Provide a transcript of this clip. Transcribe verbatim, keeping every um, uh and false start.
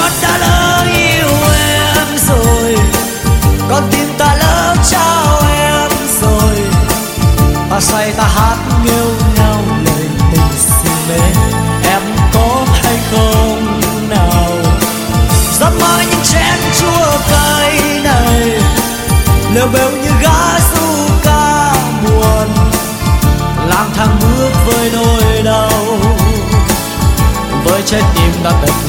con đã lỡ yêu em rồi, con tim ta lỡ trao em rồi. Ta say ta hát nghêu ngao lời tình si mê, em có hay không nào? Dám mơ những chén chua cay này, lêu bêu như gã du ca buồn, lang thang bước với nỗi đau, với trái tim ta tật